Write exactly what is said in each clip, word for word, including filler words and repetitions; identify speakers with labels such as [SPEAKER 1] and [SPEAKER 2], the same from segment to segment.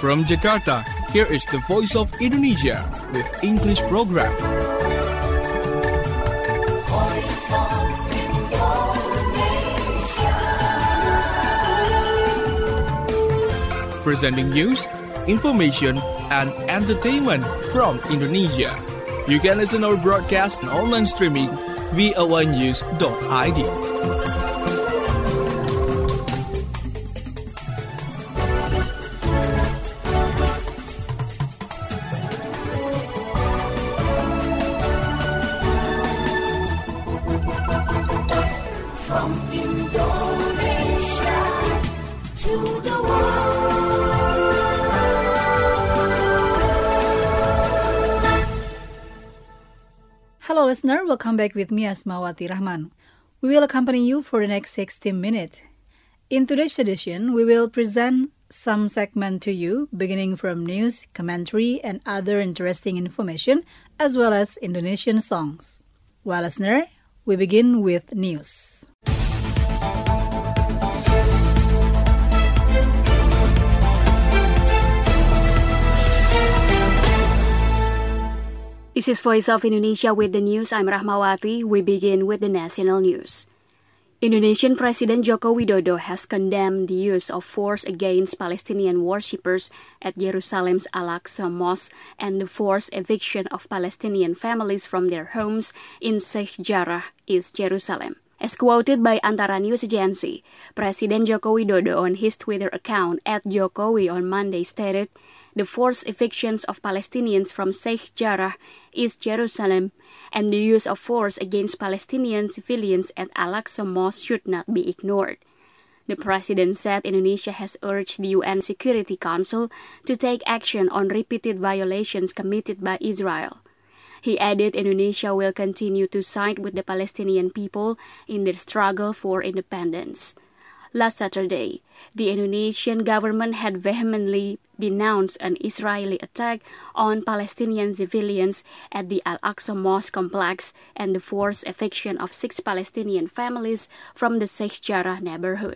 [SPEAKER 1] From Jakarta, here is the Voice of Indonesia with English program.
[SPEAKER 2] Voice of Indonesia.
[SPEAKER 1] Presenting news, information, and entertainment from Indonesia. You can listen our broadcast on online streaming v o a news dot i d.
[SPEAKER 2] From Indonesia to the world.
[SPEAKER 3] Hello listener, welcome back with me Asmawati Rahman. We will accompany you for the next sixty minutes. In today's edition, we will present some segment to you, beginning from news, commentary, and other interesting information, as well as Indonesian songs. Well, listener, we begin with news.
[SPEAKER 4] This is Voice of Indonesia with the news. I'm Rahmawati. We begin with the national news. Indonesian President Joko Widodo has condemned the use of force against Palestinian worshippers at Jerusalem's Al-Aqsa Mosque and the forced eviction of Palestinian families from their homes in Sheikh Jarrah, East Jerusalem. As quoted by Antara News Agency, President Joko Widodo on his Twitter account at Jokowi on Monday stated, the forced evictions of Palestinians from Sheikh Jarrah, East Jerusalem, and the use of force against Palestinian civilians at Al-Aqsa Mosque should not be ignored. The president said Indonesia has urged the U N Security Council to take action on repeated violations committed by Israel. He added Indonesia will continue to side with the Palestinian people in their struggle for independence. Last Saturday, the Indonesian government had vehemently denounced an Israeli attack on Palestinian civilians at the Al-Aqsa Mosque complex and the forced eviction of six Palestinian families from the Sheikh Jarrah neighborhood.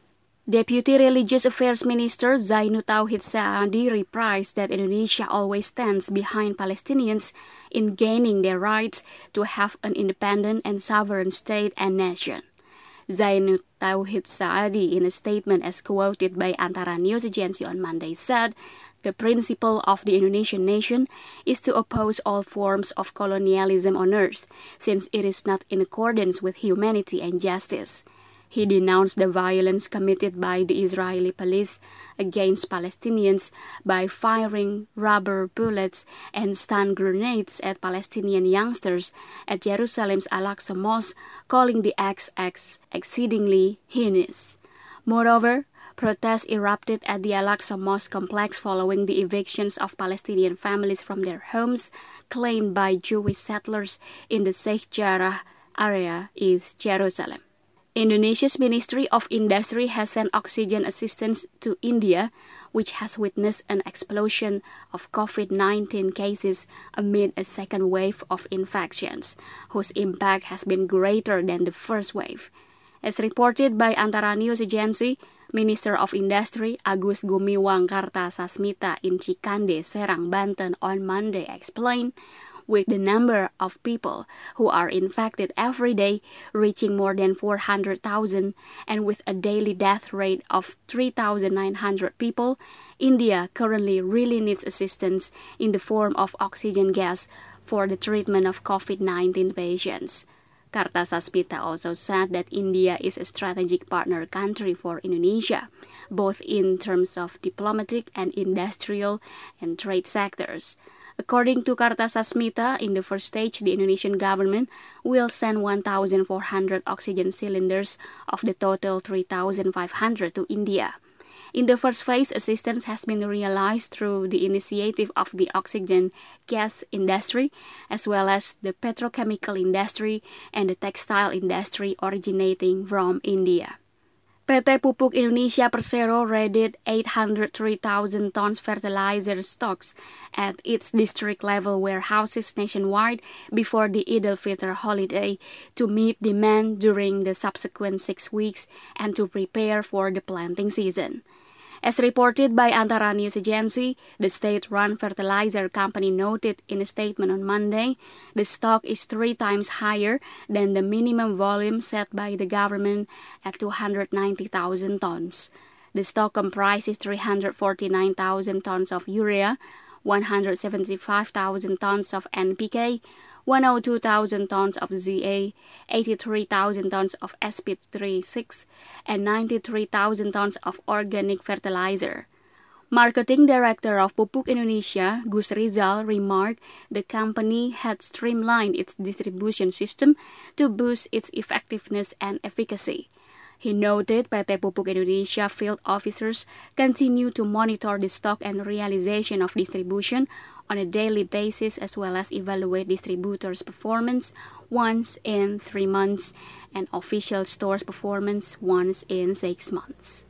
[SPEAKER 4] Deputy Religious Affairs Minister Zainud Tauhid Saadi reprised that Indonesia always stands behind Palestinians in gaining their rights to have an independent and sovereign state and nation. Zainud Tauhid Saadi, in a statement as quoted by Antara News Agency on Monday, said, the principle of the Indonesian nation is to oppose all forms of colonialism on earth, since it is not in accordance with humanity and justice. He denounced the violence committed by the Israeli police against Palestinians by firing rubber bullets and stun grenades at Palestinian youngsters at Jerusalem's Al-Aqsa Mosque, calling the acts exceedingly heinous. Moreover, protests erupted at the Al-Aqsa Mosque complex following the evictions of Palestinian families from their homes claimed by Jewish settlers in the Sheikh Jarrah area, East Jerusalem. Indonesia's Ministry of Industry has sent oxygen assistance to India, which has witnessed an explosion of COVID nineteen cases amid a second wave of infections, whose impact has been greater than the first wave. As reported by Antara News Agency, Minister of Industry Agus Gumiwang Kartasasmita in Cikande, Serang, Banten on Monday explained, with the number of people who are infected every day reaching more than four hundred thousand and with a daily death rate of three thousand nine hundred people, India currently really needs assistance in the form of oxygen gas for the treatment of COVID nineteen patients. Kartasasmita also said that India is a strategic partner country for Indonesia, both in terms of diplomatic and industrial and trade sectors. According to Kartasasmita, in the first stage, the Indonesian government will send one thousand four hundred oxygen cylinders of the total three thousand five hundred to India. In the first phase, assistance has been realized through the initiative of the oxygen gas industry, as well as the petrochemical industry and the textile industry originating from India. P T Pupuk Indonesia Persero raided eight hundred three thousand tons fertilizer stocks at its district-level warehouses nationwide before the Eid al-Fitr holiday to meet demand during the subsequent six weeks and to prepare for the planting season. As reported by Antara News Agency, the state-run fertilizer company noted in a statement on Monday, the stock is three times higher than the minimum volume set by the government at two hundred ninety thousand tons. The stock comprises three hundred forty-nine thousand tons of urea, one hundred seventy-five thousand tons of N P K, one hundred two thousand tons of Z A, eighty-three thousand tons of S P thirty-six, and ninety-three thousand tons of organic fertilizer. Marketing Director of Pupuk Indonesia, Gus Rizal, remarked the company had streamlined its distribution system to boost its effectiveness and efficacy. He noted P T Pupuk Indonesia field officers continue to monitor the stock and realization of distribution on a daily basis as well as evaluate distributors' performance once in three months and official stores' performance once in six months.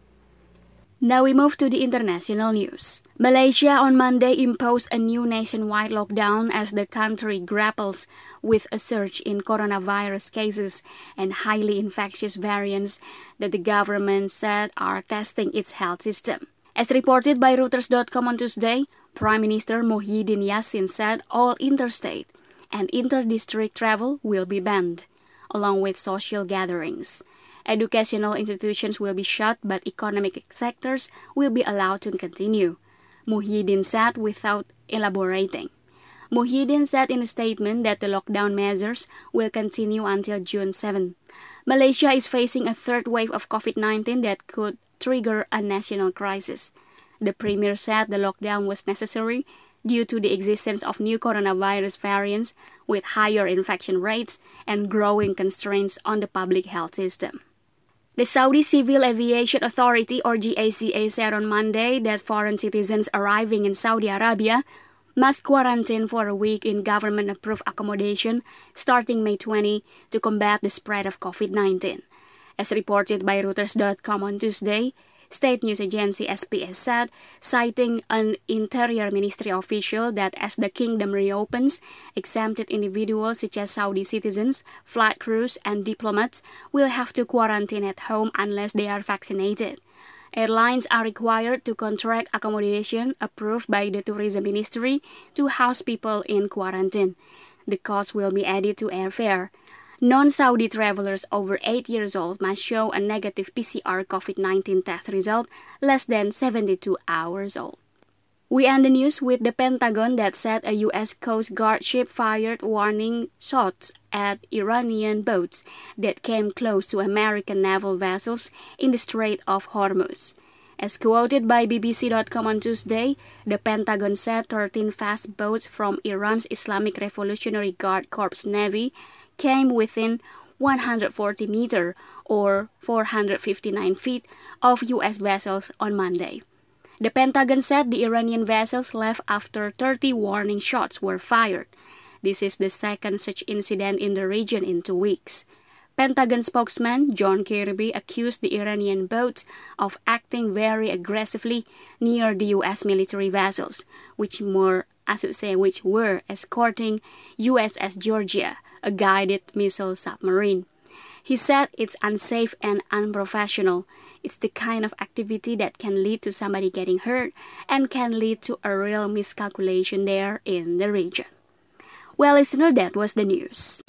[SPEAKER 4] Now we move to the international news. Malaysia on Monday imposed a new nationwide lockdown as the country grapples with a surge in coronavirus cases and highly infectious variants that the government said are testing its health system. As reported by Reuters dot com on Tuesday, Prime Minister Muhyiddin Yassin said all interstate and inter-district travel will be banned, along with social gatherings. Educational institutions will be shut, but economic sectors will be allowed to continue, Muhyiddin said without elaborating. Muhyiddin said in a statement that the lockdown measures will continue until June seventh. Malaysia is facing a third wave of COVID nineteen that could trigger a national crisis. The Premier said the lockdown was necessary due to the existence of new coronavirus variants with higher infection rates and growing constraints on the public health system. The Saudi Civil Aviation Authority, or G A C A, said on Monday that foreign citizens arriving in Saudi Arabia must quarantine for a week in government-approved accommodation starting May twentieth to combat the spread of COVID nineteen. As reported by Reuters dot com on Tuesday, state news agency S P S said, citing an Interior Ministry official, that as the kingdom reopens, exempted individuals such as Saudi citizens, flight crews, and diplomats will have to quarantine at home unless they are vaccinated. Airlines are required to contract accommodation approved by the Tourism Ministry to house people in quarantine. The cost will be added to airfare. Non-Saudi travelers over eight years old must show a negative P C R COVID nineteen test result less than seventy-two hours old. We end the news with the Pentagon that said a U S Coast Guard ship fired warning shots at Iranian boats that came close to American naval vessels in the Strait of Hormuz. As quoted by B B C dot com on Tuesday, the Pentagon said thirteen fast boats from Iran's Islamic Revolutionary Guard Corps Navy came within one hundred forty meters or four hundred fifty-nine feet of U S vessels on Monday. The Pentagon said the Iranian vessels left after thirty warning shots were fired. This is the second such incident in the region in two weeks. Pentagon spokesman John Kirby accused the Iranian boats of acting very aggressively near the U S military vessels, which more, I should say, which were escorting U S S Georgia, a guided missile submarine. He said it's unsafe and unprofessional. It's the kind of activity that can lead to somebody getting hurt and can lead to a real miscalculation there in the region. Well, listener, that was the news.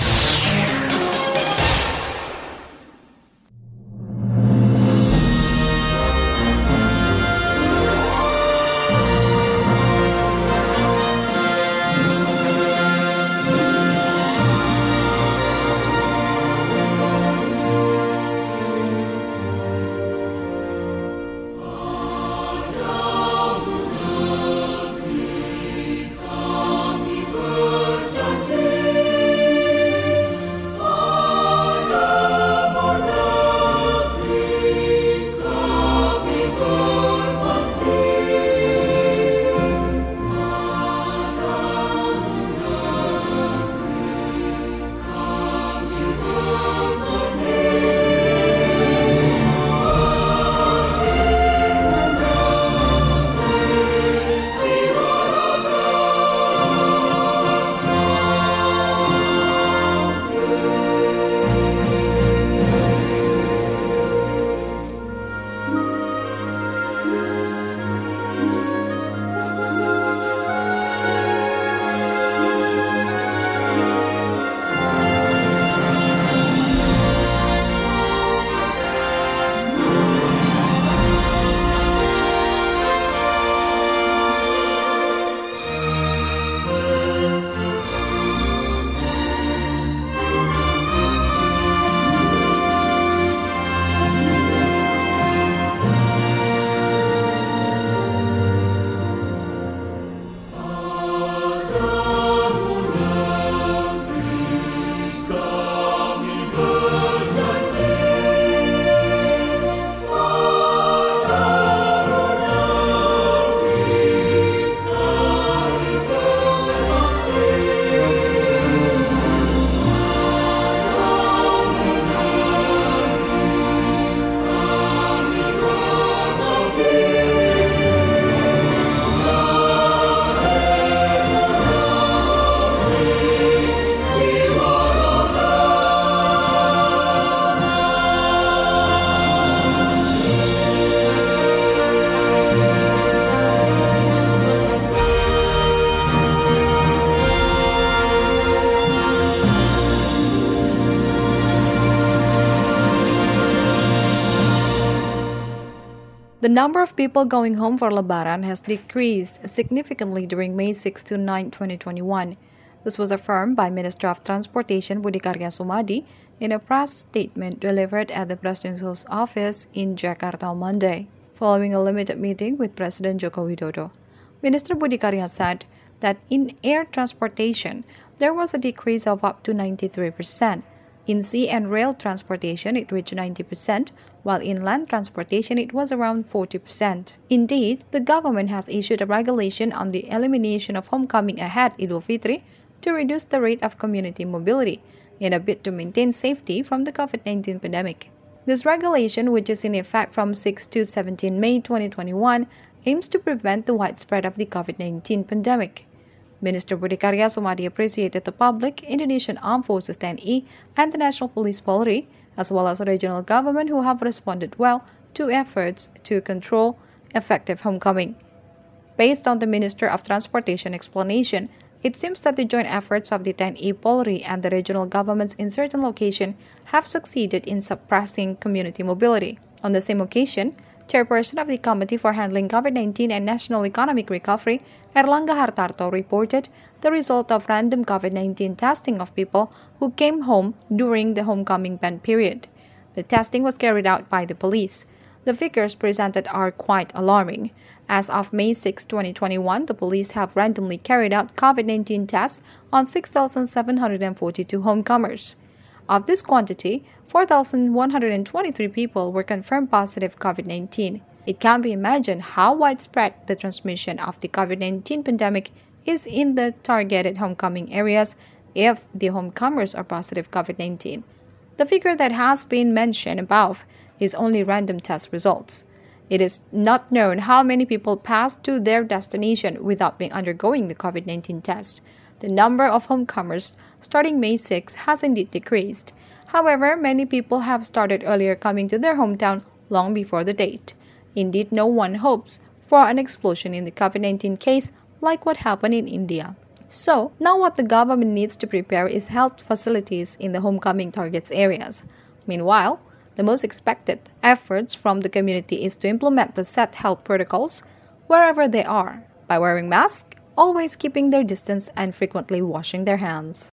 [SPEAKER 5] The number of people going home for Lebaran has decreased significantly during May sixth to ninth, twenty twenty-one. This was affirmed by Minister of Transportation Budi Karya Sumadi in a press statement delivered at the Presidential's office in Jakarta on Monday, following a limited meeting with President Joko Widodo. Minister Budi Karya said that in air transportation, there was a decrease of up to ninety-three percent. In sea and rail transportation, it reached ninety percent, while in land transportation, it was around forty percent. Indeed, the government has issued a regulation on the elimination of homecoming ahead Idul Fitri to reduce the rate of community mobility in a bid to maintain safety from the COVID nineteen pandemic. This regulation, which is in effect from sixth to seventeenth May twenty twenty-one, aims to prevent the widespread of the COVID nineteen pandemic. Minister Budi Karya Sumadi appreciated the public, Indonesian Armed Forces T N I, and the National Police Polri, as well as regional government who have responded well to efforts to control effective homecoming. Based on the Minister of Transportation explanation, it seems that the joint efforts of the T N I, Polri, and the regional governments in certain locations have succeeded in suppressing community mobility. On the same occasion, Chairperson of the Committee for Handling COVID nineteen and National Economic Recovery, Erlangga Hartarto, reported the result of random COVID nineteen testing of people who came home during the homecoming ban period. The testing was carried out by the police. The figures presented are quite alarming. As of May sixth, twenty twenty-one, the police have randomly carried out COVID nineteen tests on six thousand seven hundred forty-two homecomers. Of this quantity, four thousand one hundred twenty-three people were confirmed positive COVID nineteen. It can be imagined how widespread the transmission of the COVID nineteen pandemic is in the targeted homecoming areas if the homecomers are positive COVID nineteen. The figure that has been mentioned above is only random test results. It is not known how many people passed to their destination without being undergoing the COVID nineteen test. The number of homecomers starting May sixth has indeed decreased. However, many people have started earlier coming to their hometown long before the date. Indeed, no one hopes for an explosion in the COVID nineteen case like what happened in India. So, now what the government needs to prepare is health facilities in the homecoming targets areas. Meanwhile, the most expected efforts from the community is to implement the set health protocols wherever they are by wearing masks, always keeping their distance, and frequently washing their hands.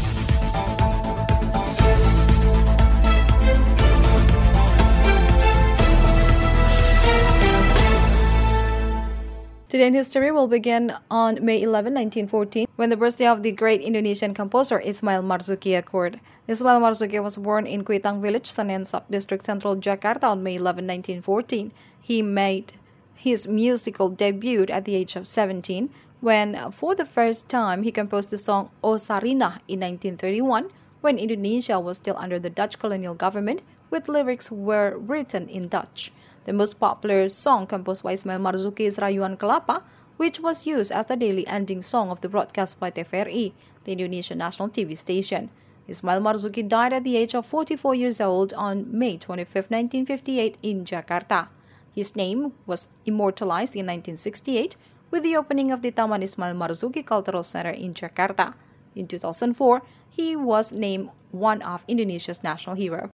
[SPEAKER 5] Today in history will begin on May eleventh, nineteen fourteen, when the birthday of the great Indonesian composer Ismail Marzuki occurred. Ismail Marzuki was born in Kuitang Village, Senen Subdistrict, Central Jakarta on May eleventh, nineteen fourteen. He made his musical debut at the age of seventeen, when for the first time he composed the song O Sarinah in nineteen thirty-one, when Indonesia was still under the Dutch colonial government, with lyrics were written in Dutch. The most popular song composed by Ismail Marzuki is Rayuan Kelapa, which was used as the daily ending song of the broadcast by T V R I, the Indonesian national T V station. Ismail Marzuki died at the age of forty-four years old on May twenty-fifth, nineteen fifty-eight in Jakarta. His name was immortalized in nineteen sixty-eight with the opening of the Taman Ismail Marzuki Cultural Center in Jakarta. In two thousand four, he was named one of Indonesia's national heroes.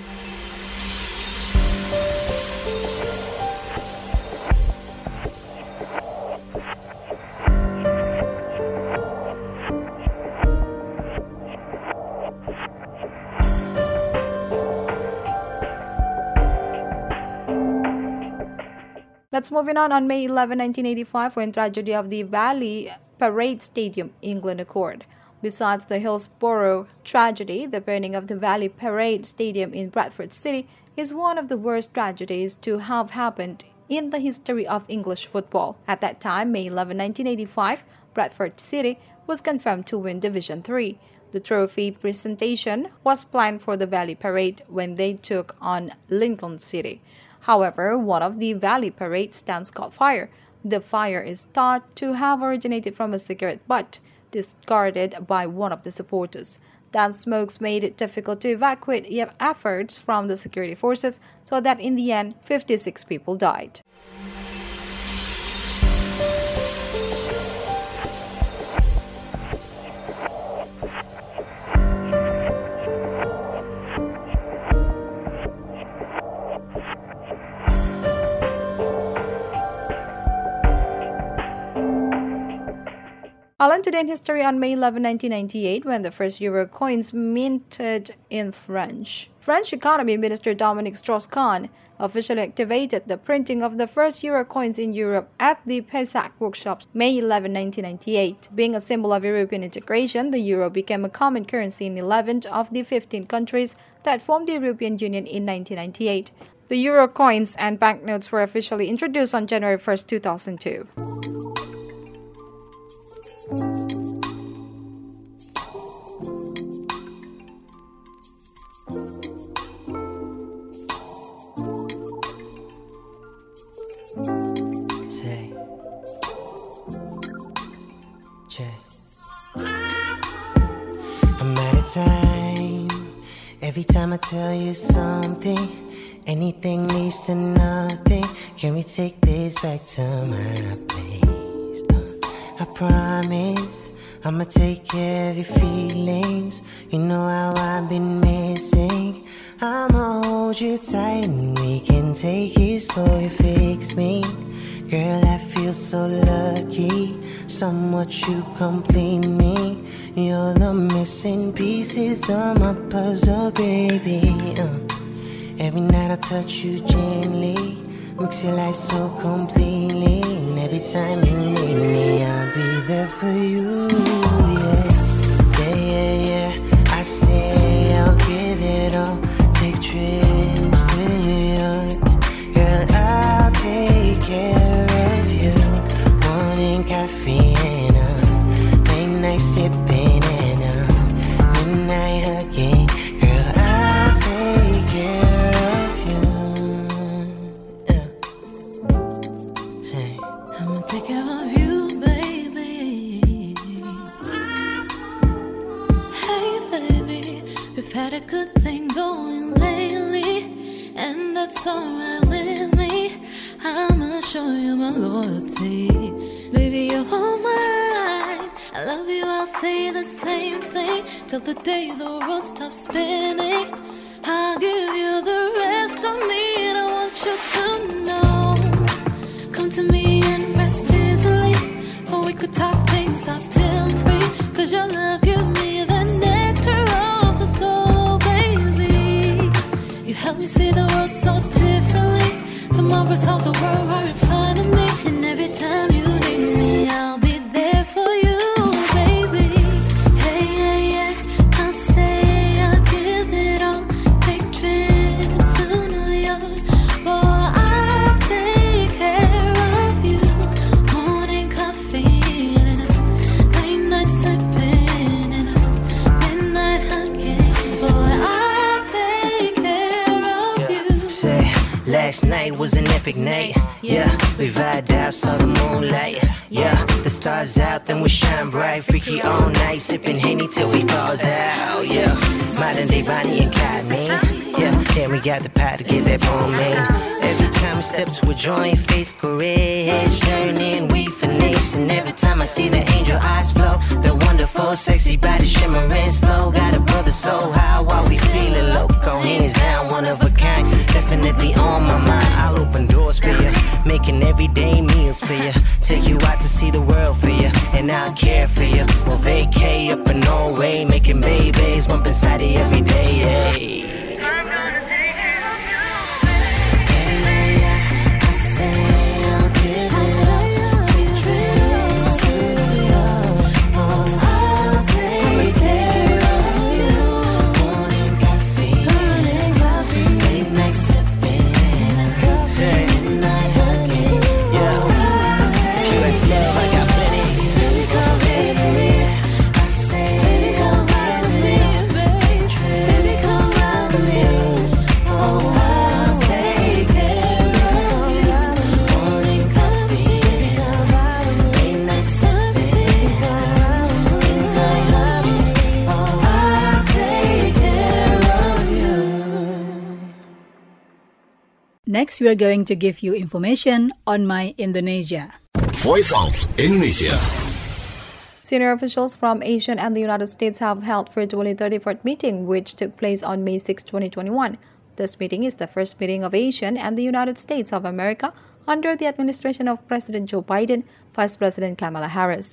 [SPEAKER 5] Let's move on on May eleventh, nineteen eighty-five, when tragedy of the Valley Parade Stadium, England occurred. Besides the Hillsborough tragedy, the burning of the Valley Parade Stadium in Bradford City is one of the worst tragedies to have happened in the history of English football. At that time, May eleventh, nineteen eighty-five, Bradford City was confirmed to win Division three. The trophy presentation was planned for the Valley Parade when they took on Lincoln City. However, one of the Valley Parade stands caught fire. The fire is thought to have originated from a cigarette butt discarded by one of the supporters. That smokes made it difficult to evacuate efforts from the security forces, so that in the end, fifty-six people died. Alan, today in history on May eleventh, nineteen ninety-eight, when the first euro coins minted in French. French Economy Minister Dominique Strauss-Kahn officially activated the printing of the first euro coins in Europe at the Pessac workshops May eleventh, nineteen ninety-eight. Being a symbol of European integration, the euro became a common currency in eleven of the fifteen countries that formed the European Union in nineteen ninety-eight. The euro coins and banknotes were officially introduced on January first, two thousand two.
[SPEAKER 6] Say, Che. I'm out of time. Every time I tell you something, anything leads to nothing. Can we take this back to my place? Uh, I promise I'ma take care of your feelings. You know how I've been missing. I'ma hold you tight and we can take it slow. You fix me, girl, I feel so lucky. Somewhat you complete me. You're the missing pieces of my puzzle, baby. uh. Every night I touch you gently, mix your life so completely. And every time you need me, I'll be there for you, yeah. Yeah, yeah, yeah, I say I'll give it all. Take trips to New York, girl, I'll take care of you. Morning coffee and a late night sipping and a midnight hugging. Girl, I'll take care of you. Yeah. Say,
[SPEAKER 2] I'ma take care of you, baby. Hey, baby, we've had a good thing going lately, and that's alright with me. I'ma show you my loyalty. Baby, you're all mine. I love you, I'll say the same thing till the day the world stops spinning. I'll give you the rest of me, and I want you to know. Come to me and rest easily, or we could talk things out till three. Cause your love gives me the nectar of the soul, baby. You help me see the world so differently. The marvels of the world are in front of me, and every time you need me, I'll be there for you, baby. Hey, yeah, yeah, I'll say I'll give it all. Take trips to New York, boy, I'll take care of you. Morning coffee and a late night sipping and a midnight hugging. Boy, I'll take care of you.
[SPEAKER 6] say, last night was an epic night. Yeah, we vibed out, saw the moonlight. Yeah, the stars out, then we shine bright. Freaky all night, sipping Henny till we falls out. Yeah, modern day Bonnie and Clyde, man. Yeah, and we got the power to get that bone, man. Every time we step to a joint, face caress, turning, we finesse. And every time I see the angel eyes flow, the wonderful, sexy body shimmering slow. Got a brother so high while we feeling loco. Hands down, one of a kind, definitely on my mind. I'll open doors for you, making everyday meals for you. Take you out to see the world for you, and I'll care for you. We'll vacay up in Norway, making babies, bump inside you every day, yeah.
[SPEAKER 3] Next, we are going to give you information on My Indonesia.
[SPEAKER 7] Voice of Indonesia.
[SPEAKER 5] Senior officials from Asia and the United States have held virtually thirty-fourth meeting, which took place on May sixth, twenty twenty-one. This meeting is the first meeting of Asia and the United States of America under the administration of President Joe Biden, Vice President Kamala Harris.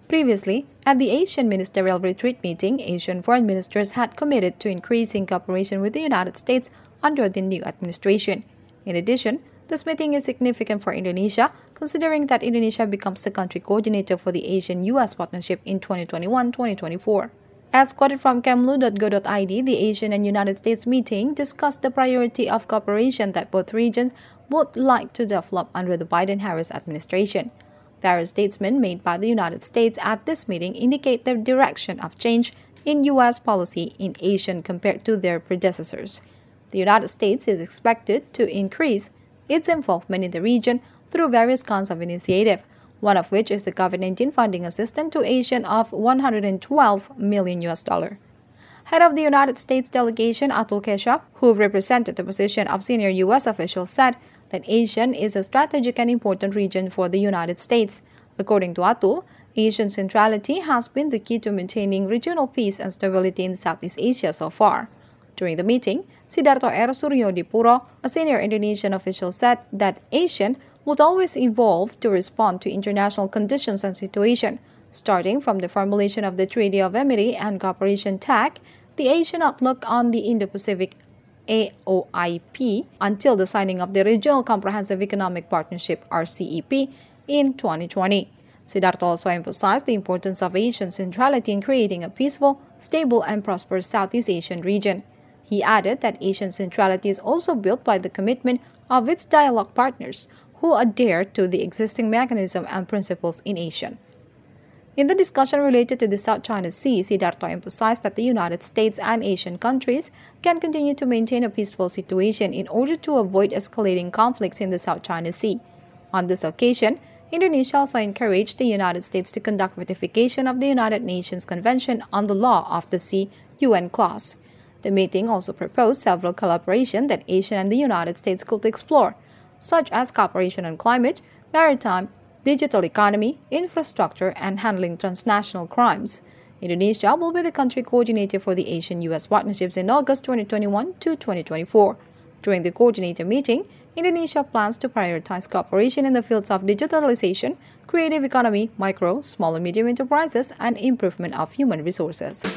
[SPEAKER 5] Previously, at the Asian Ministerial Retreat meeting, Asian foreign ministers had committed to increasing cooperation with the United States under the new administration. In addition, this meeting is significant for Indonesia, considering that Indonesia becomes the country coordinator for the Asian-U S partnership in twenty twenty-one to twenty twenty-four. As quoted from kemlu dot go dot I D, the Asian and United States meeting discussed the priority of cooperation that both regions would like to develop under the Biden-Harris administration. Various statements made by the United States at this meeting indicate the direction of change in U S policy in Asia compared to their predecessors. The United States is expected to increase its involvement in the region through various kinds of initiative, one of which is the COVID nineteen funding assistance to Asia of one hundred twelve million U S dollar. Head of the United States delegation, Atul Keshap, who represented the position of senior U S official, said that Asia is a strategic and important region for the United States. According to Atul, Asian centrality has been the key to maintaining regional peace and stability in Southeast Asia so far. During the meeting, Sidarto R. Suryodipuro, a senior Indonesian official, said that Asia would always evolve to respond to international conditions and situations. Starting from the formulation of the Treaty of Amity and Cooperation T A C, the Asian outlook on the Indo-Pacific A O I P until the signing of the Regional Comprehensive Economic Partnership R C E P in twenty twenty. Sidarto also emphasized the importance of Asian centrality in creating a peaceful, stable, and prosperous Southeast Asian region. He added that Asian centrality is also built by the commitment of its dialogue partners who adhere to the existing mechanism and principles in Asia. In the discussion related to the South China Sea, Sidarto emphasized that the United States and Asian countries can continue to maintain a peaceful situation in order to avoid escalating conflicts in the South China Sea. On this occasion, Indonesia also encouraged the United States to conduct ratification of the United Nations Convention on the Law of the Sea U N clause. The meeting also proposed several collaborations that Asia and the United States could explore, such as cooperation on climate, maritime, digital economy, infrastructure, and handling transnational crimes. Indonesia will be the country coordinator for the Asian-U S partnerships in August twenty twenty-one to twenty twenty-four. During the coordinator meeting, Indonesia plans to prioritize cooperation in the fields of digitalization, creative economy, micro, small and medium enterprises, and improvement of human resources.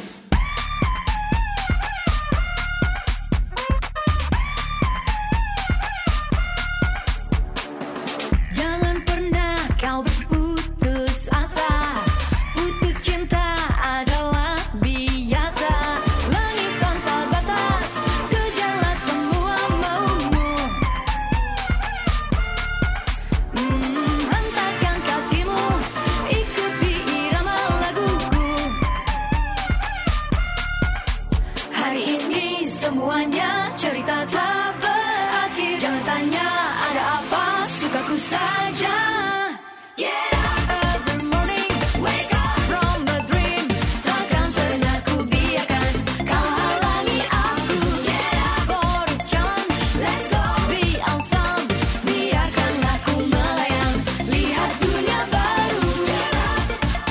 [SPEAKER 2] Semuanya cerita telah berakhir. Jangan tanya ada apa, sukaku saja. Get up every morning, wake up from a dream. Takkan pernah ku biarkan kau halangi aku. Get up for a chance, let's go be awesome. Biarkanlah ku melayang, lihat dunia baru. Get up,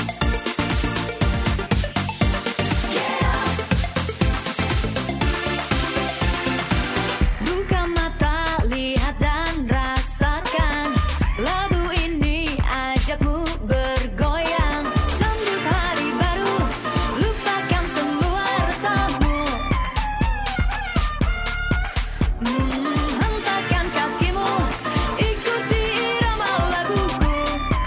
[SPEAKER 2] get up. Buka mata, lihat dan rasakan. Lagu ini ajakmu bergoyang. Sambut hari baru, lupakan semua rasamu. Hmm, hentakkan kakimu, ikuti irama laguku.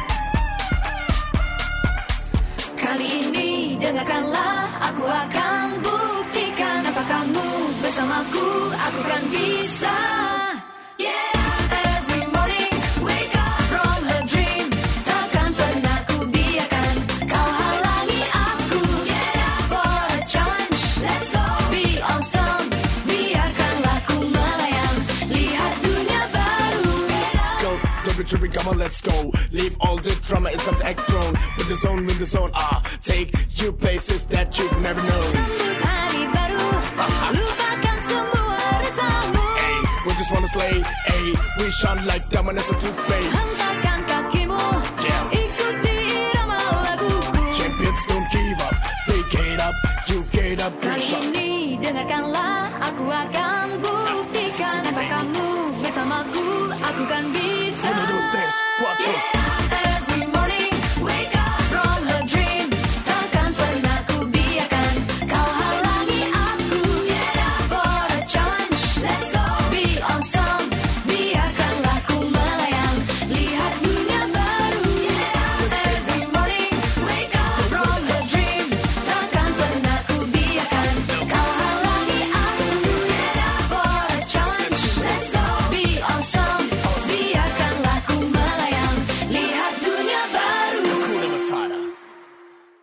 [SPEAKER 2] Kali ini dengarkanlah, aku akan buktikan apa kamu bersamaku, aku kan bisa. Get up every morning, wake up from a dream. Takkan pernah ku biarkan kau halangi aku. Get up for a chance, let's go be awesome. Biarkanlah ku melayang, lihat dunia baru. Get up.
[SPEAKER 8] Go, don't be tripping, come on, let's go. Leave all the drama, it's time to act grown. With the zone, with the zone, ah, take you places that you've never known.
[SPEAKER 2] Sambut hari baru, lupakan semua rasamu.
[SPEAKER 8] Hey, we just wanna slay, hey, we shine like diamond as a toothpaste.
[SPEAKER 2] Hentakkan kakimu,
[SPEAKER 8] Yeah.
[SPEAKER 2] ikuti irama laguku.
[SPEAKER 8] Champions don't give up, they get up, you get up, drink
[SPEAKER 2] Kali
[SPEAKER 8] some.
[SPEAKER 2] ini dengarkanlah, aku akan buktikan apa kamu bersamaku, aku kan bisa.
[SPEAKER 8] Uno, dos, tres, cuatro.
[SPEAKER 2] Get up every morning, wake up from a dream.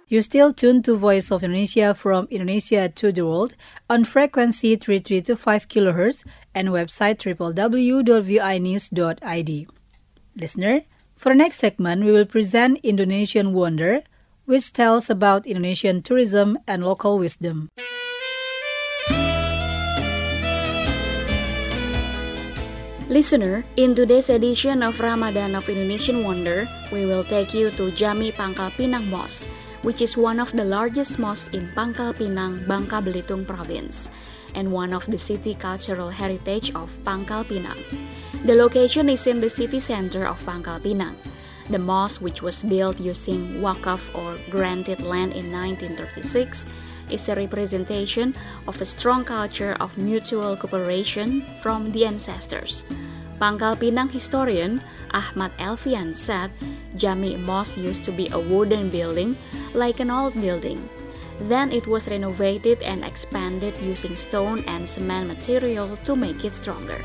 [SPEAKER 3] You still tune to Voice of Indonesia from Indonesia to the world on frequency three three two five kilohertz and website w w w dot v i news dot i d. Listener, for the next segment, we will present Indonesian Wonder, which tells about Indonesian tourism and local wisdom.
[SPEAKER 4] Listener, in today's edition of Ramadan of Indonesian Wonder, we will take you to Jami Pangkal Pinang Mosque, which is one of the largest mosques in Pangkal Pinang, Bangka Belitung Province, and one of the city cultural heritage of Pangkal Pinang. The location is in the city center of Pangkal Pinang. The mosque, which was built using wakaf or granted land in nineteen thirty-six, is a representation of a strong culture of mutual cooperation from the ancestors. Pangkal Pinang historian Ahmad Elfian said Jami Mosque used to be a wooden building like an old building. Then it was renovated and expanded using stone and cement material to make it stronger.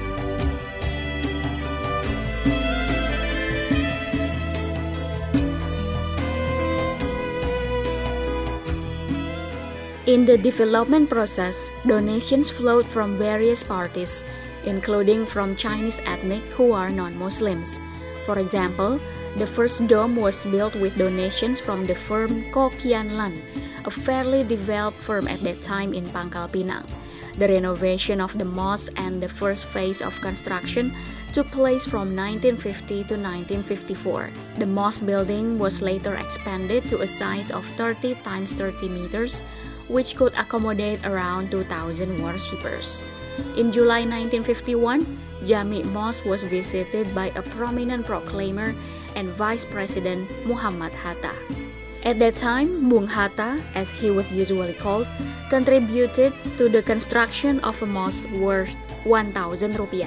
[SPEAKER 4] In the development process, donations flowed from various parties, including from Chinese ethnic who are non-Muslims. For example, the first dome was built with donations from the firm Ko Kian Lan, a fairly developed firm at that time in Pangkal Pinang. The renovation of the mosque and the first phase of construction took place from nineteen fifty to nineteen fifty-four. The mosque building was later expanded to a size of thirty by thirty meters, which could accommodate around two thousand worshippers. In July nineteen fifty-one, Jami Mosque was visited by a prominent proclaimer and Vice President Muhammad Hatta. At that time, Bung Hatta, as he was usually called, contributed to the construction of a mosque worth one thousand rupiah.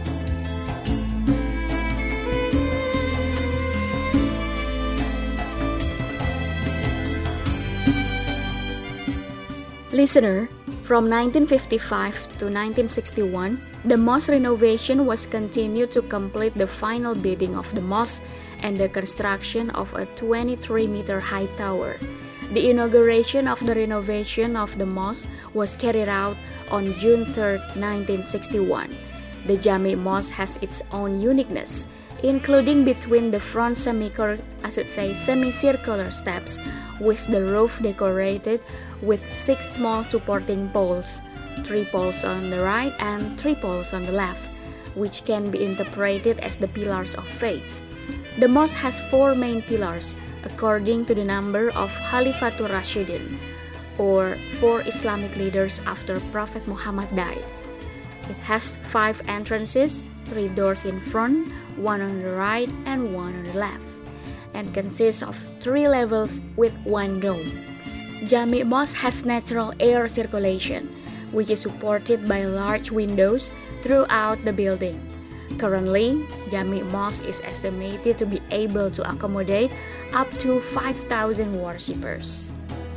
[SPEAKER 4] Listener, from nineteen fifty-five to nineteen sixty-one, the mosque renovation was continued to complete the final bidding of the mosque and the construction of a twenty-three meter high tower. The inauguration of the renovation of the mosque was carried out on June third, nineteen sixty-one. The Jami Mosque has its own uniqueness, including between the front semicir- I should say semicircular steps with the roof decorated with six small supporting poles, three poles on the right and three poles on the left, which can be interpreted as the pillars of faith. The mosque has four main pillars according to the number of Khalifatul Rashidin, or four Islamic leaders after Prophet Muhammad died. It has five entrances, three doors in front, one on the right and one on the left, and consists of three levels with one dome. Jami Mosque has natural air circulation, which is supported by large windows throughout the building. Currently, Jami Mosque is estimated to be able to accommodate up to five thousand worshippers.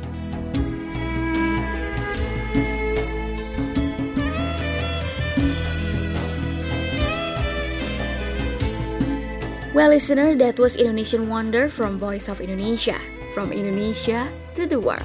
[SPEAKER 4] Well, listener, that was Indonesian Wonder from Voice of Indonesia, from Indonesia to the world.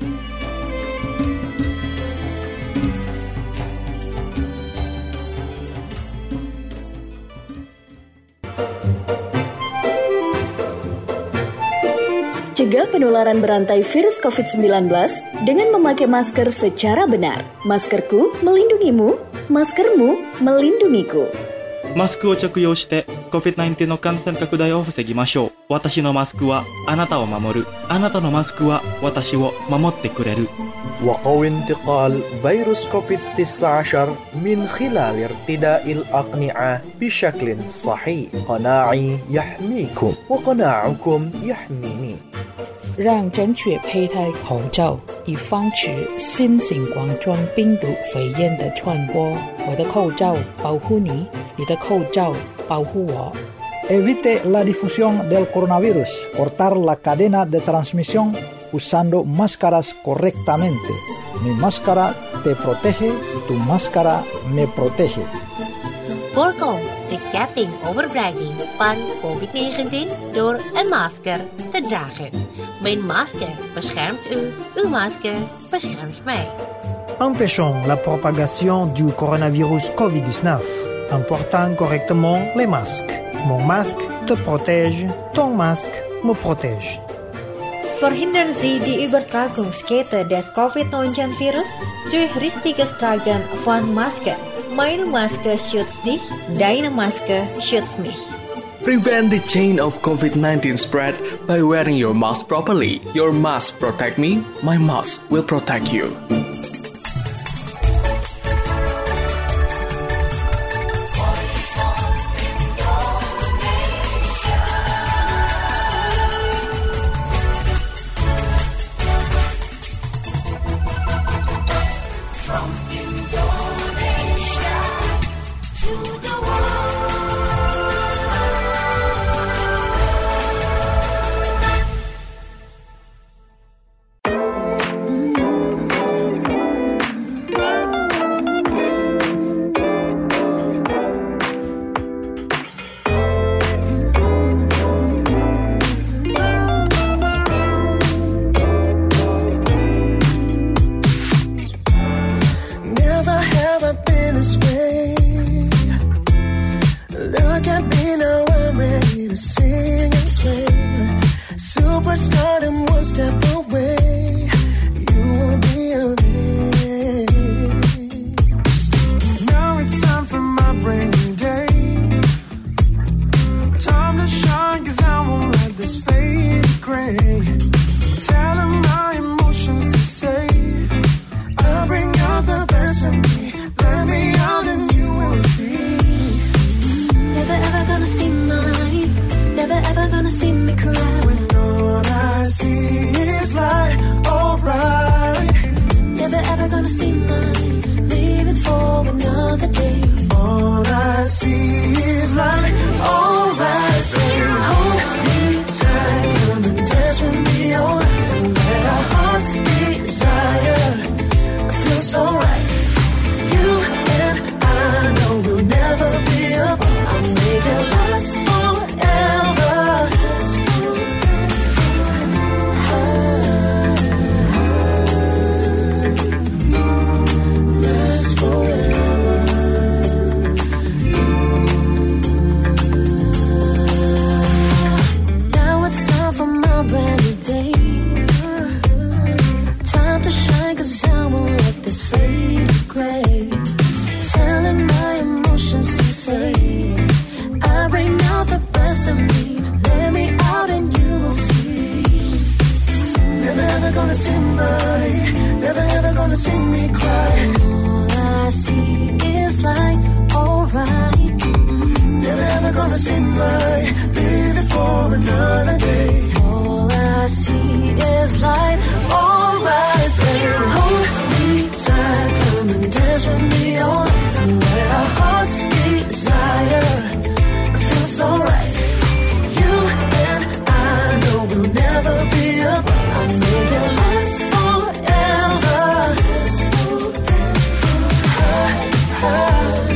[SPEAKER 9] Cegah penularan berantai virus covid sembilan belas dengan memakai masker secara benar. Maskerku melindungimu, maskermu melindungiku.
[SPEAKER 10] マスクを着用して コビッドナインティーン の感染拡大を防ぎましょう。私のマスクはあなたを守る。あなたのマスクは私を守ってくれる。
[SPEAKER 11] وقوي انتقال فيروس كوفيد تسعة عشر من خلال ارتداء الأقنعة بشكل صحيح. قناعي يحميكم وقناعكم يحميني.
[SPEAKER 12] 让正确佩戴口罩，以防止新型冠状病毒肺炎的传播。我的口罩保护你，你的口罩保护我。
[SPEAKER 13] Evite la difusión del coronavirus. Cortar la cadena de transmisión usando máscaras correctamente. Mi máscara te protege, tu máscara me protege.
[SPEAKER 14] Voorkom de getting overbragging van covid negentien door een masker te dragen. Mijn masker beschermt u, uw masker beschermt mij.
[SPEAKER 15] Empêchons la propagation du coronavirus covid dix-neuf en portant correctement les masques. Mon masque te protège, ton masque me protège.
[SPEAKER 16] Verhindern Sie die Übertragungskette des covid neunzehn-Virus durch richtiges Tragen von Masken. Meine Maske schützt dich, deine Maske schützt mich.
[SPEAKER 1] Prevent the chain of covid nineteen spread by wearing your mask properly. Your mask protect me, my mask will protect you.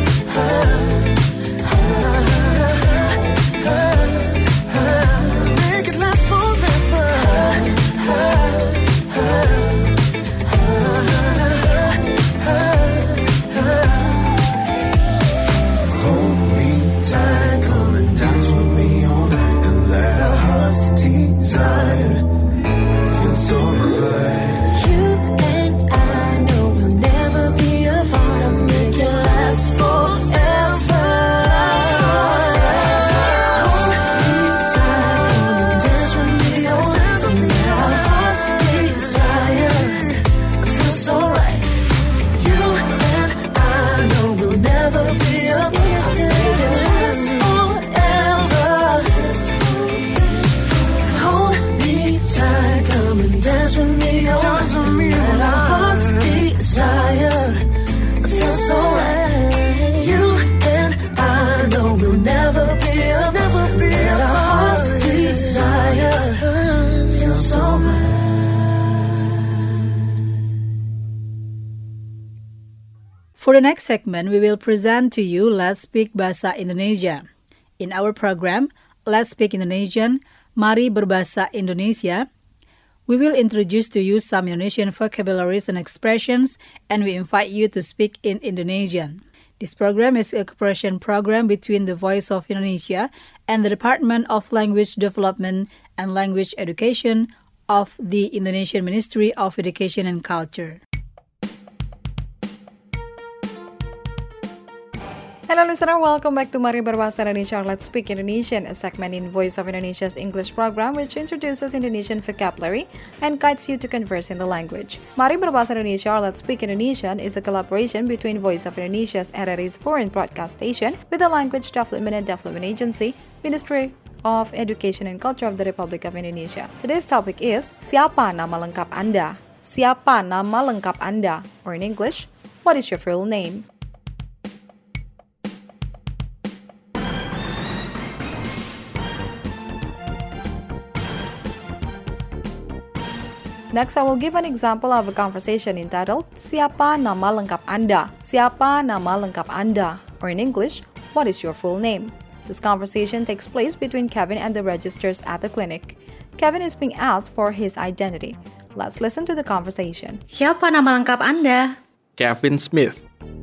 [SPEAKER 17] Make
[SPEAKER 3] For the next segment, we will present to you Let's Speak Bahasa Indonesia. In our program, Let's Speak Indonesian, Mari Berbahasa Indonesia, we will introduce to you some Indonesian vocabularies and expressions, and we invite you to speak in Indonesian. This program is a cooperation program between the Voice of Indonesia and the Department of Language Development and Language Education of the Indonesian Ministry of Education and Culture.
[SPEAKER 5] Hello listener, welcome back to Mari Berbahasa Indonesia, Let's Speak Indonesian, a segment in Voice of Indonesia's English program which introduces Indonesian vocabulary and guides you to converse in the language. Mari Berbahasa Indonesia, Let's Speak Indonesian is a collaboration between Voice of Indonesia's R R I's foreign broadcast station with the Language Development and Development Agency, Ministry of Education and Culture of the Republic of Indonesia. Today's topic is, siapa nama lengkap Anda? Siapa nama lengkap Anda? Or in English, what is your full name? Next, I will give an example of a conversation entitled, Siapa nama lengkap Anda? Siapa nama lengkap Anda? Or in English, what is your full name? This conversation takes place between Kevin and the registers at the clinic. Kevin is being asked for his identity. Let's listen to the conversation.
[SPEAKER 16] Siapa nama lengkap Anda?
[SPEAKER 1] Kevin Smith.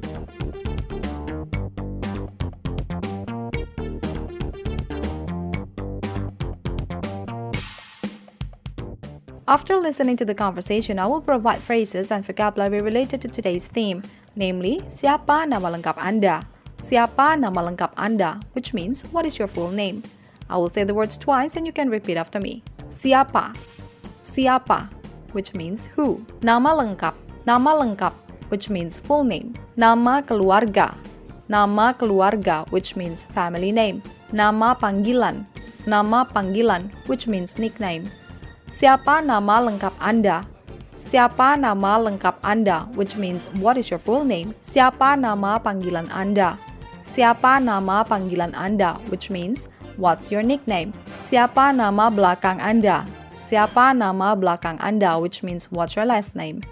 [SPEAKER 5] After listening to the conversation, I will provide phrases and vocabulary related to today's theme, namely, siapa nama lengkap Anda? Siapa nama lengkap Anda? Which means, what is your full name? I will say the words twice and you can repeat after me. Siapa? Siapa? Which means who? Nama lengkap. Nama lengkap, which means full name. Nama keluarga. Nama keluarga, which means family name. Nama panggilan. Nama panggilan, which means nickname. Siapa nama lengkap Anda? Siapa nama lengkap Anda? Which means, what is your full name? Siapa nama panggilan Anda? Siapa nama panggilan Anda? Which means, what's your nickname? Siapa nama belakang Anda? Siapa nama belakang Anda? Which means, what's your last name?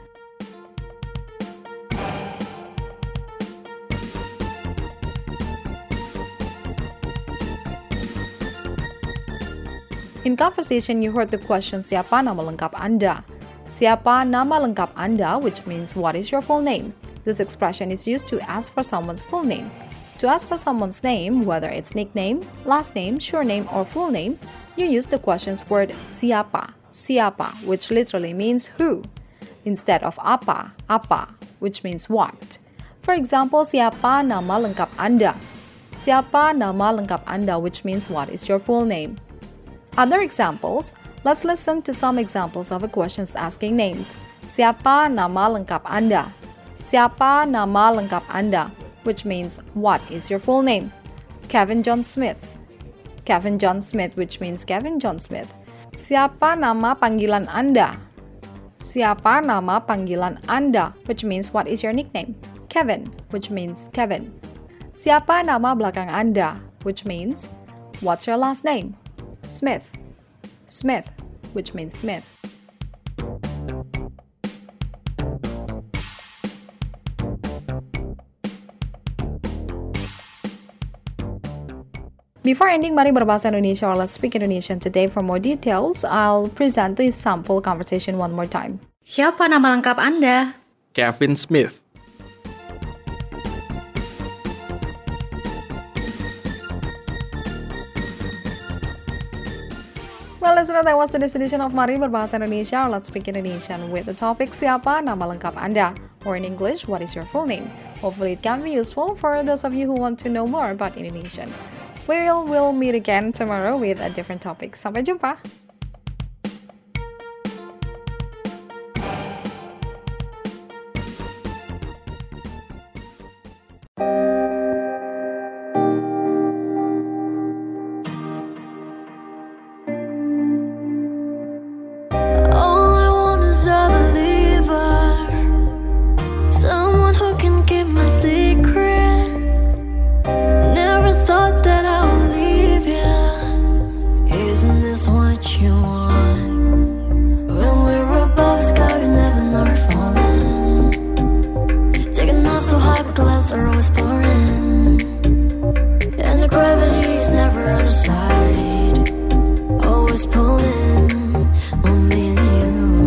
[SPEAKER 5] In conversation, you heard the question, siapa nama lengkap Anda? Siapa nama lengkap Anda, which means, what is your full name? This expression is used to ask for someone's full name. To ask for someone's name, whether it's nickname, last name, surname, or full name, you use the question's word siapa, siapa, which literally means who, instead of apa, apa, which means what. For example, siapa nama lengkap Anda? Siapa nama lengkap Anda, which means, what is your full name? Other examples, let's listen to some examples of a questions asking names. Siapa nama lengkap Anda? Siapa nama lengkap Anda? Which means, what is your full name? Kevin John Smith. Kevin John Smith, which means Kevin John Smith. Siapa nama panggilan Anda? Siapa nama panggilan Anda? Which means, what is your nickname? Kevin, which means Kevin. Siapa nama belakang Anda? Which means, what's your last name? Smith. Smith, which means Smith. Before ending Mari Berbahasa Indonesia or Let's Speak Indonesian today, for more details, I'll present the sample conversation one more time.
[SPEAKER 16] Siapa nama lengkap Anda?
[SPEAKER 1] Kevin Smith.
[SPEAKER 5] Well, listener, that was today's edition of Mari Berbahasa Indonesia or Let's Speak Indonesian with the topic siapa nama lengkap Anda? Or in English, what is your full name? Hopefully it can be useful for those of you who want to know more about Indonesian. We'll, we'll meet again tomorrow with a different topic. Sampai jumpa!
[SPEAKER 2] So high
[SPEAKER 17] high, but clouds are always pouring, and the gravity's never on our side, always pulling on me and you.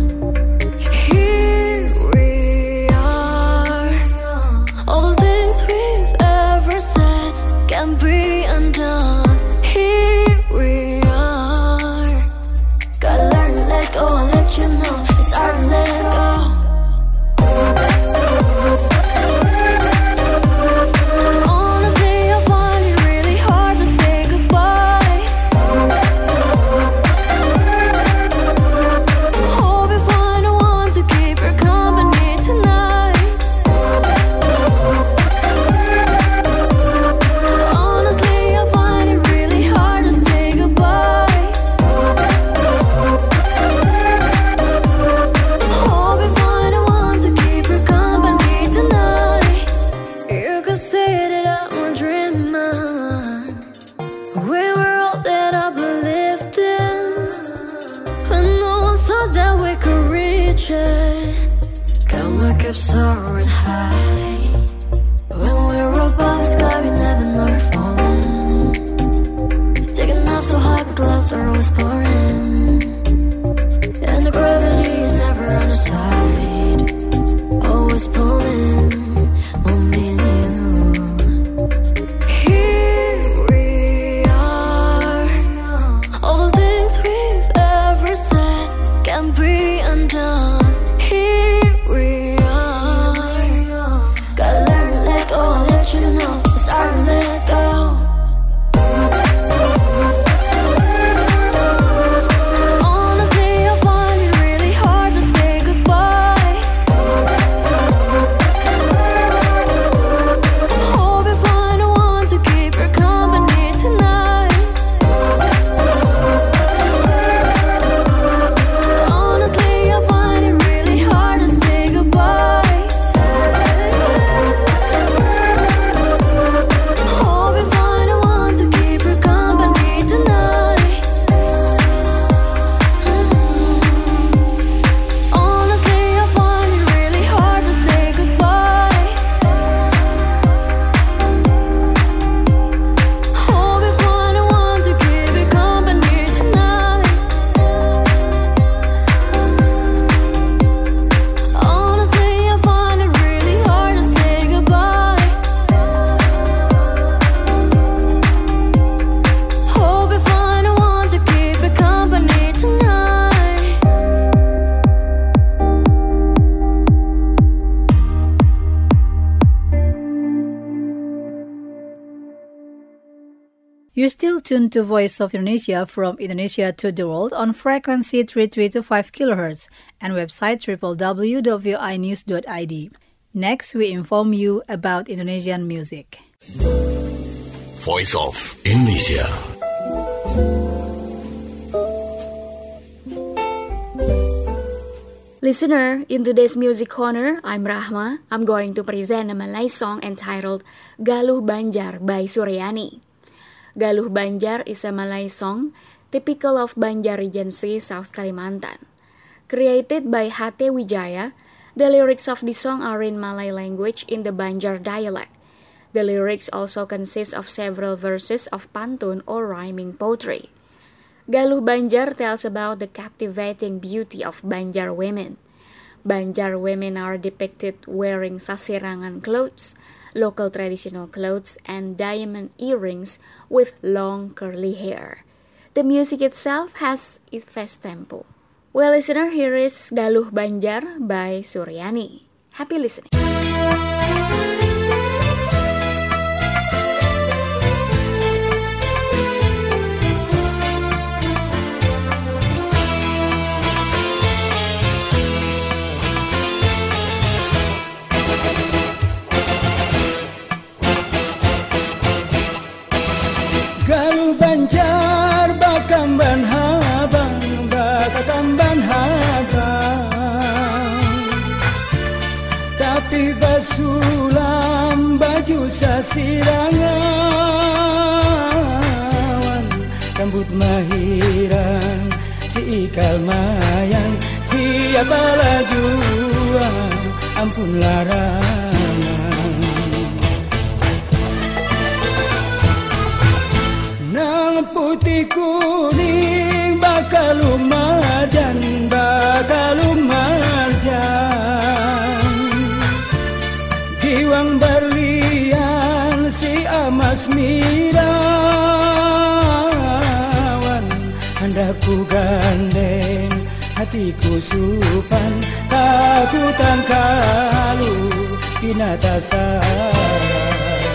[SPEAKER 17] Here we are, all the things we've ever said can be undone. Here we are, gotta learn to let go, I'll let you know it's hard to let go. Soaring high, when we're above the sky, we never know we're falling. Taking off so high, but clouds are always pouring, and the gravity is never on our side, always pulling on me and you. Here we are, all the things we've ever said can be undone. Here we
[SPEAKER 3] You're still tuned to Voice of Indonesia from Indonesia to the world on frequency three three two five kilohertz and website w w w dot v o i news dot i d. Next, we inform you about Indonesian music.
[SPEAKER 7] Voice of Indonesia.
[SPEAKER 4] Listener, in today's music corner, I'm Rahma. I'm going to present a Malay song entitled Galuh Banjar by Suryani. Galuh Banjar is a Malay song typical of Banjar Regency, South Kalimantan. Created by Hate Wijaya, the lyrics of the song are in Malay language in the Banjar dialect. The lyrics also consist of several verses of pantun or rhyming poetry. Galuh Banjar tells about the captivating beauty of Banjar women. Banjar women are depicted wearing sasirangan clothes, local traditional clothes, and diamond earrings with long curly hair. The music itself has its fast tempo. Well, listener, here is Galuh Banjar by Suryani. Happy listening.
[SPEAKER 18] Galuh Banjar bakamban habang bakatamban habang, tapi basulam baju sasirangan, rambut mahiran si ikal mayan, siapa lajuan ampun larangan. asmirawan, hendak ku gandeng hatiku supan, takutan kalu binatasan.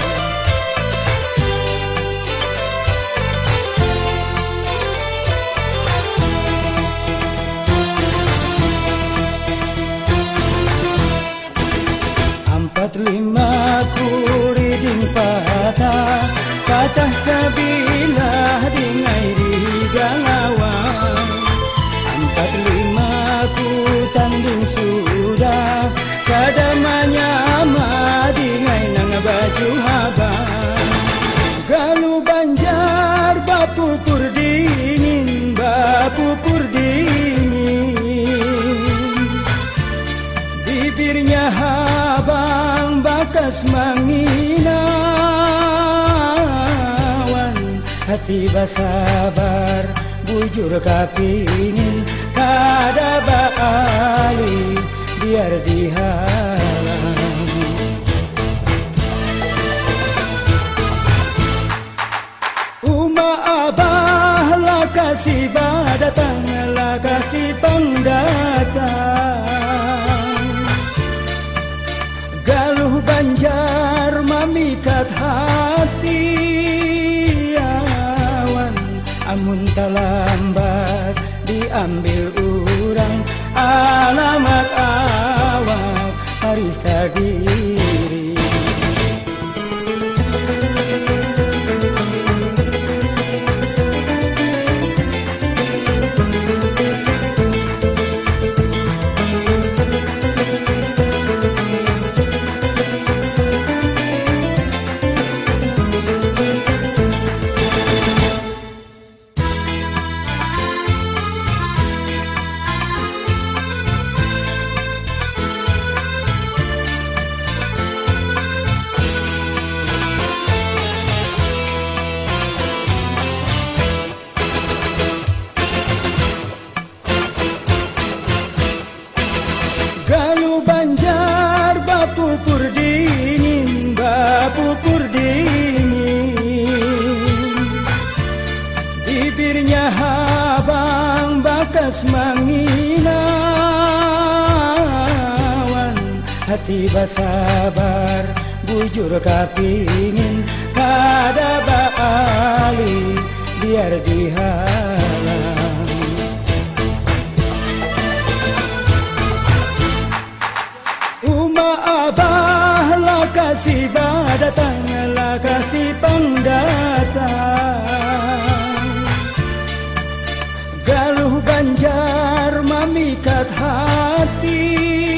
[SPEAKER 18] Empat lima kuriding patah, patah sabilah dingai di galawang. Empat lima ku tanding sudah, kadamanya ama dingai nang baju habang. Galu banjar bapupur dingin, bapupur dingin. Bibirnya habang bakas manginawan, hati basabar bujur kapingin, kada baali biar dihalang. Uma abah lah kasih badatang, lah kasih pangdatang. Galuh banjar mamikat hati awan, amun talambat diambil urang, alamat awak haris tadiri. Galu banjar bapupur dingin, bapupur dingin. Bibirnya habang bakas manginawan, hati basabar bujur kapingin, kada baali biar dihalang. Uma abah lah kasih badatang, lah kasih pangdatang. Galuh banjar mamikat hati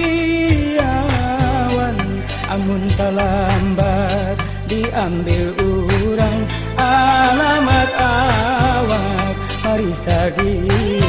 [SPEAKER 18] awan, amun talambat diambil urang, alamat awak haris tadiri.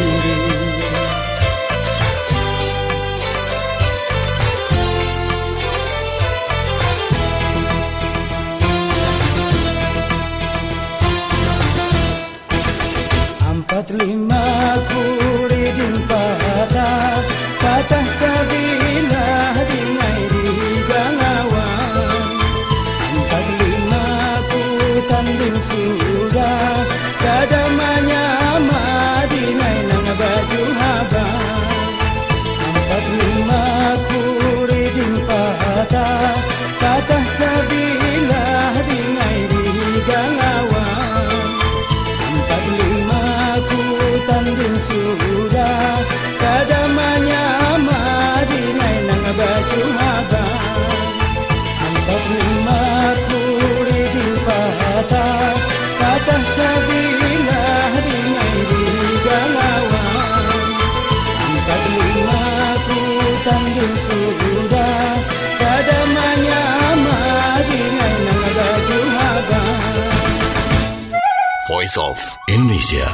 [SPEAKER 18] Empat lima kuriding patah, patah sabilah dingai di galawang. Empat lima ku tanding sudah, kadamanya ama dingai nang baju habang. Empat lima kuriding patah, patah sabilah dingai di galawang. Empat lima ku tanding sudah, kadamanya ama dingai nang baju habang. Empat lima ku riding patah, patah sabilah dingai di galawang. Empat lima ku tanding sudah, kadamanya ama dingai nang baju habang.
[SPEAKER 7] Voice of Indonesia.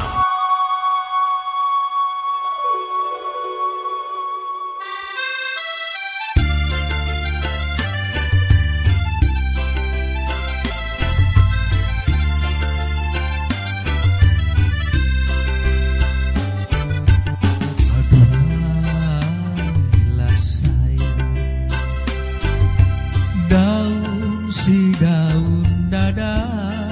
[SPEAKER 19] Daun si daun dadah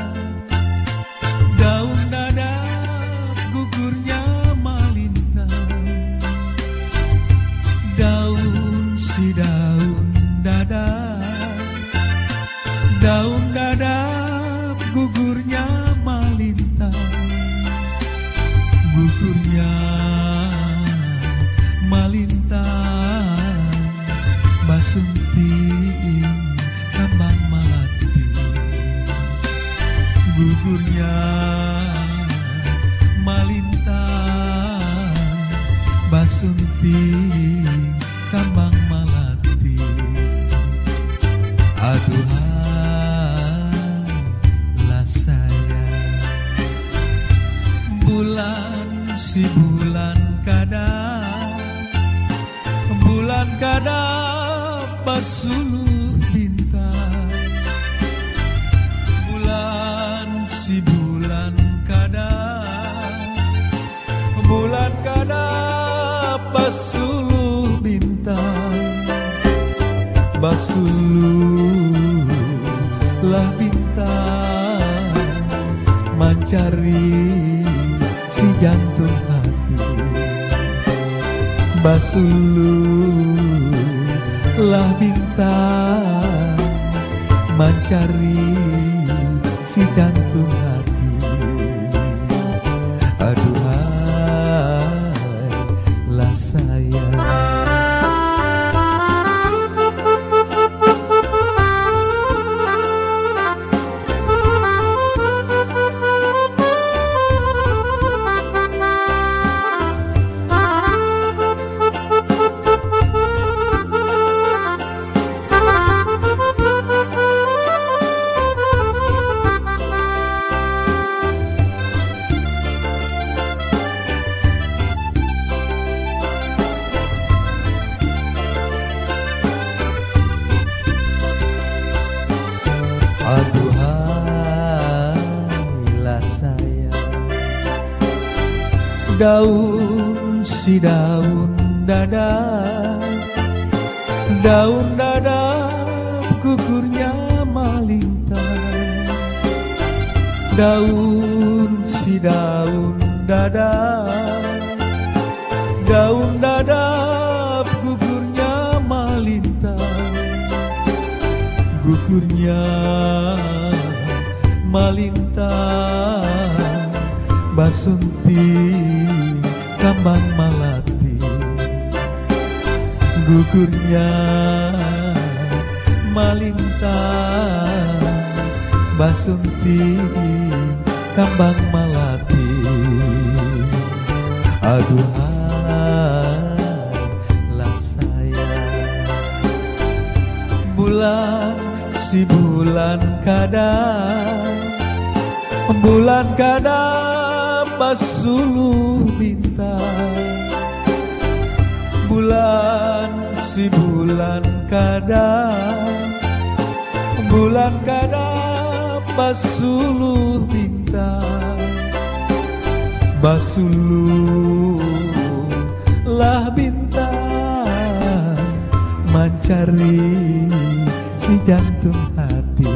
[SPEAKER 19] basuluh bintang, bulan si bulan kada, bulan kada basuluh bintang, basuluh lah bintang, mencari si jantung hati, basuluh lah bintang, mencari si jantung hati. Aduhai lah sayang, daun si daun dada, daun dada gugurnya malintang, daun si daun dada, daun dada gugurnya malintang, gugurnya malintang, basunti kambang malati, gugurnya malintang, basunti kambang malati. Aduhai lah sayang, bulan si bulan kada, bulan kada basuluh bintang, bulan si bulan kada, bulan kada basuluh bintang, basuluh lah bintang, mencari si jantung hati,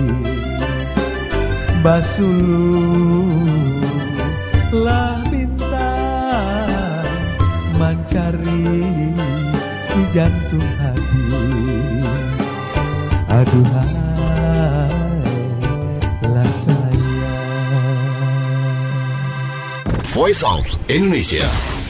[SPEAKER 19] basuluh lah bintang, mencari si jantung hati. Aduhai lah sayang.
[SPEAKER 7] Voice of Indonesia.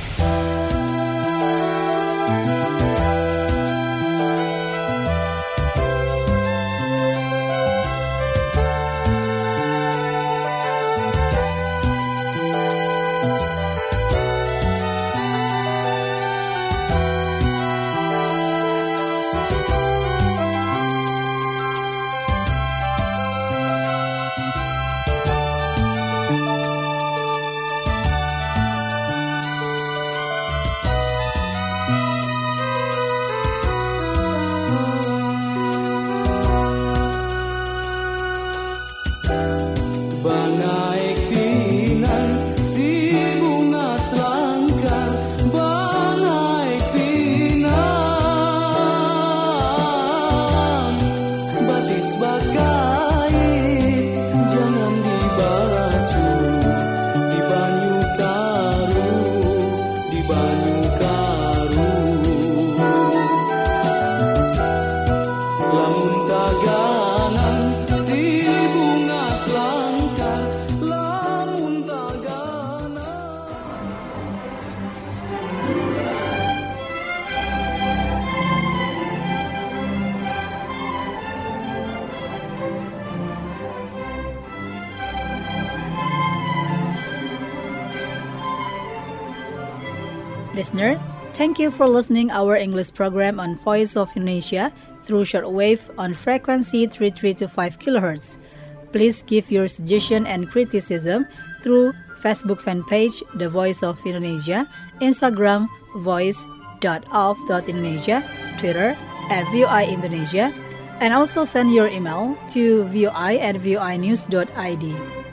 [SPEAKER 3] Listener, thank you for listening our English program on Voice of Indonesia through shortwave on frequency three three two five kilohertz. Please give your suggestion and criticism through Facebook fan page The Voice of Indonesia, Instagram voice dot of dot indonesia, Twitter at V O I Indonesia, and also send your email to voi at voinews dot I D.